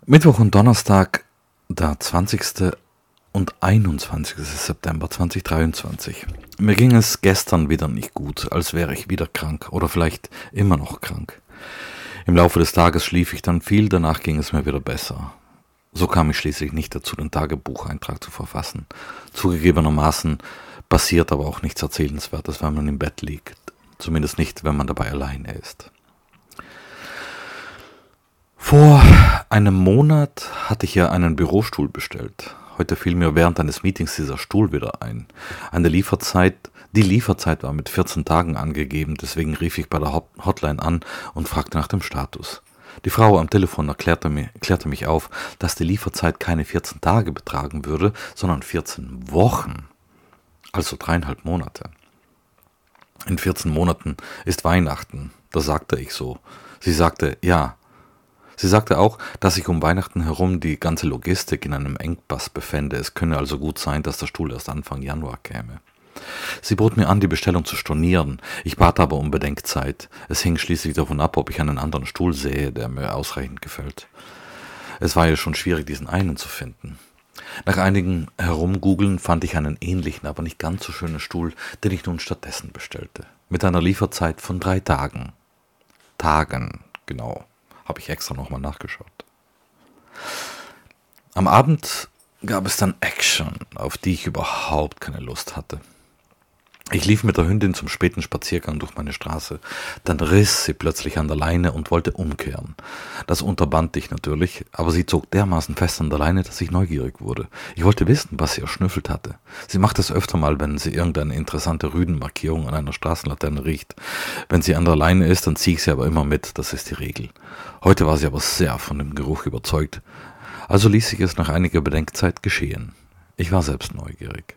Mittwoch und Donnerstag, der 20. und 21. September 2023. Mir ging es gestern wieder nicht gut, als wäre ich wieder krank oder vielleicht immer noch krank. Im Laufe des Tages schlief ich dann viel, danach ging es mir wieder besser. So kam ich schließlich nicht dazu, den Tagebucheintrag zu verfassen. Zugegebenermaßen passiert aber auch nichts Erzählenswertes, wenn man im Bett liegt. Zumindest nicht, wenn man dabei alleine ist. Vor einem Monat hatte ich ja einen Bürostuhl bestellt. Heute fiel mir während eines Meetings dieser Stuhl wieder ein. Die Lieferzeit war mit 14 Tagen angegeben, deswegen rief ich bei der Hotline an und fragte nach dem Status. Die Frau am Telefon klärte mich auf, dass die Lieferzeit keine 14 Tage betragen würde, sondern 14 Wochen, also 3,5 Monate. In 14 Monaten ist Weihnachten, das sagte ich so. Sie sagte, ja. Sie sagte auch, dass sich um Weihnachten herum die ganze Logistik in einem Engpass befände. Es könne also gut sein, dass der Stuhl erst Anfang Januar käme. Sie bot mir an, die Bestellung zu stornieren. Ich bat aber um Bedenkzeit. Es hing schließlich davon ab, ob ich einen anderen Stuhl sähe, der mir ausreichend gefällt. Es war ja schon schwierig, diesen einen zu finden. Nach einigem Herumgoogeln fand ich einen ähnlichen, aber nicht ganz so schönen Stuhl, den ich nun stattdessen bestellte. Mit einer Lieferzeit von 3 Tagen. Tagen, genau. Habe ich extra nochmal nachgeschaut. Am Abend gab es dann Action, auf die ich überhaupt keine Lust hatte. Ich lief mit der Hündin zum späten Spaziergang durch meine Straße. Dann riss sie plötzlich an der Leine und wollte umkehren. Das unterband ich natürlich, aber sie zog dermaßen fest an der Leine, dass ich neugierig wurde. Ich wollte wissen, was sie erschnüffelt hatte. Sie macht es öfter mal, wenn sie irgendeine interessante Rüdenmarkierung an einer Straßenlaterne riecht. Wenn sie an der Leine ist, dann ziehe ich sie aber immer mit, das ist die Regel. Heute war sie aber sehr von dem Geruch überzeugt. Also ließ ich es nach einiger Bedenkzeit geschehen. Ich war selbst neugierig.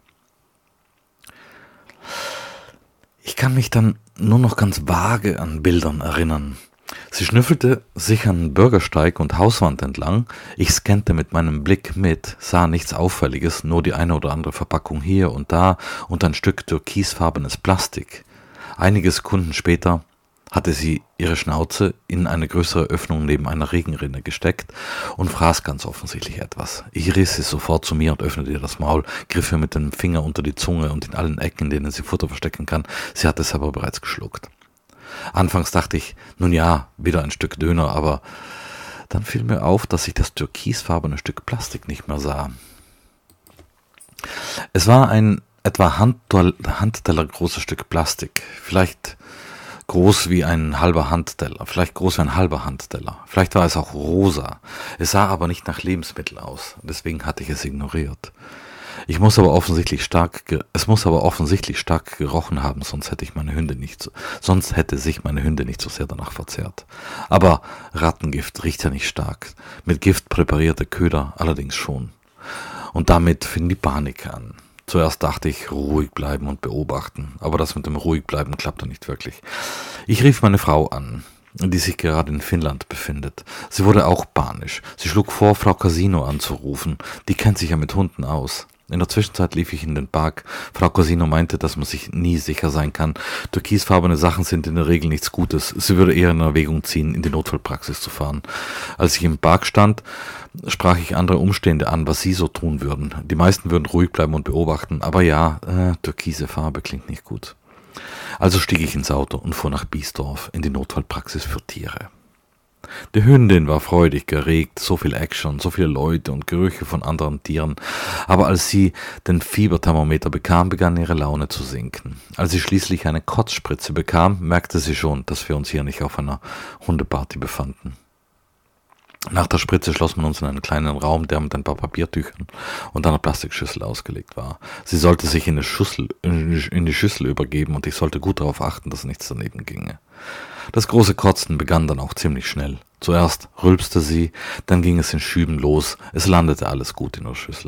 Ich kann mich dann nur noch ganz vage an Bildern erinnern. Sie schnüffelte sich an Bürgersteig und Hauswand entlang. Ich scannte mit meinem Blick mit, sah nichts Auffälliges, nur die eine oder andere Verpackung hier und da und ein Stück türkisfarbenes Plastik. Einige Sekunden später hatte sie ihre Schnauze in eine größere Öffnung neben einer Regenrinne gesteckt und fraß ganz offensichtlich etwas. Ich riss sie sofort zu mir und öffnete ihr das Maul, griff ihr mit dem Finger unter die Zunge und in allen Ecken, in denen sie Futter verstecken kann. Sie hatte es aber bereits geschluckt. Anfangs dachte ich, nun ja, wieder ein Stück Döner, aber dann fiel mir auf, dass ich das türkisfarbene Stück Plastik nicht mehr sah. Es war ein etwa Handteller großes Stück Plastik, vielleicht groß wie ein halber Handteller, vielleicht vielleicht war es auch rosa. Es sah aber nicht nach Lebensmittel aus, deswegen hatte ich es ignoriert. Es muss aber offensichtlich stark gerochen haben, sonst hätte sich meine Hündin nicht so sehr danach verzehrt. Aber Rattengift riecht ja nicht stark, mit Gift präparierte Köder allerdings schon. Und damit fing die Panik an. Zuerst dachte ich, ruhig bleiben und beobachten, aber das mit dem ruhig bleiben klappte nicht wirklich. Ich rief meine Frau an, die sich gerade in Finnland befindet. Sie wurde auch panisch. Sie schlug vor, Frau Casino anzurufen. Die kennt sich ja mit Hunden aus. In der Zwischenzeit lief ich in den Park. Frau Casino meinte, dass man sich nie sicher sein kann. Türkisfarbene Sachen sind in der Regel nichts Gutes. Sie würde eher in Erwägung ziehen, in die Notfallpraxis zu fahren. Als ich im Park stand, sprach ich andere Umstehende an, was sie so tun würden. Die meisten würden ruhig bleiben und beobachten, aber ja, türkise Farbe klingt nicht gut. Also stieg ich ins Auto und fuhr nach Biesdorf in die Notfallpraxis für Tiere. Die Hündin war freudig geregt, so viel Action, so viele Leute und Gerüche von anderen Tieren, aber als sie den Fieberthermometer bekam, begann ihre Laune zu sinken. Als sie schließlich eine Kotzspritze bekam, merkte sie schon, dass wir uns hier nicht auf einer Hundeparty befanden. Nach der Spritze schloss man uns in einen kleinen Raum, der mit ein paar Papiertüchern und einer Plastikschüssel ausgelegt war. Sie sollte sich in die Schüssel übergeben und ich sollte gut darauf achten, dass nichts daneben ginge. Das große Kotzen begann dann auch ziemlich schnell. Zuerst rülpste sie, dann ging es in Schüben los. Es landete alles gut in der Schüssel.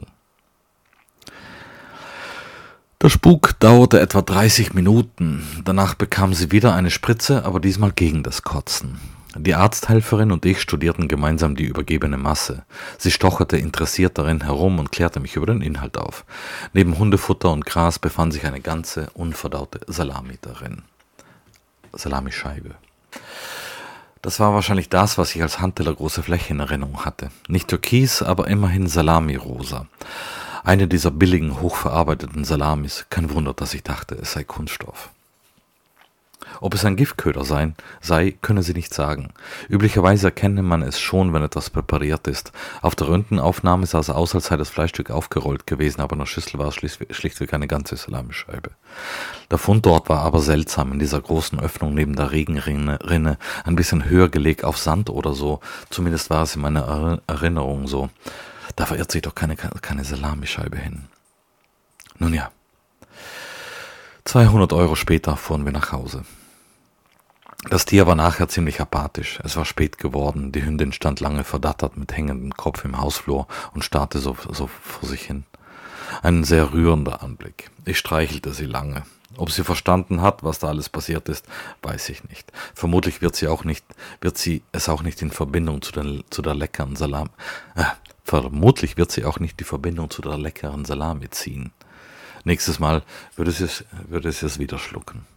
Der Spuk dauerte etwa 30 Minuten. Danach bekam sie wieder eine Spritze, aber diesmal gegen das Kotzen. Die Arzthelferin und ich studierten gemeinsam die übergebene Masse. Sie stocherte interessiert darin herum und klärte mich über den Inhalt auf. Neben Hundefutter und Gras befand sich eine ganze unverdaute Salami darin. Salamischeibe. Das war wahrscheinlich das, was ich als handtellergroße Fläche in Erinnerung hatte. Nicht türkis, aber immerhin Salami-rosa. Eine dieser billigen, hochverarbeiteten Salamis. Kein Wunder, dass ich dachte, es sei Kunststoff. Ob es ein Giftköder sei, könne sie nicht sagen. Üblicherweise erkenne man es schon, wenn etwas präpariert ist. Auf der Röntgenaufnahme sah es aus, als sei das Fleischstück aufgerollt gewesen, aber in der Schüssel war es schlichtweg eine ganze Salamischeibe. Der Fundort war aber seltsam, in dieser großen Öffnung neben der Regenrinne, ein bisschen höher gelegt auf Sand oder so. Zumindest war es in meiner Erinnerung so. Da verirrt sich doch keine Salamischeibe hin. Nun ja. 200 € später fuhren wir nach Hause. Das Tier war nachher ziemlich apathisch. Es war spät geworden. Die Hündin stand lange verdattert mit hängendem Kopf im Hausflur und starrte so vor sich hin. Ein sehr rührender Anblick. Ich streichelte sie lange. Ob sie verstanden hat, was da alles passiert ist, weiß ich nicht. Vermutlich wird sie es auch nicht in Verbindung zu der leckeren Salami. Vermutlich wird sie auch nicht die Verbindung zu der leckeren Salami ziehen. Nächstes Mal würde sie es wieder schlucken.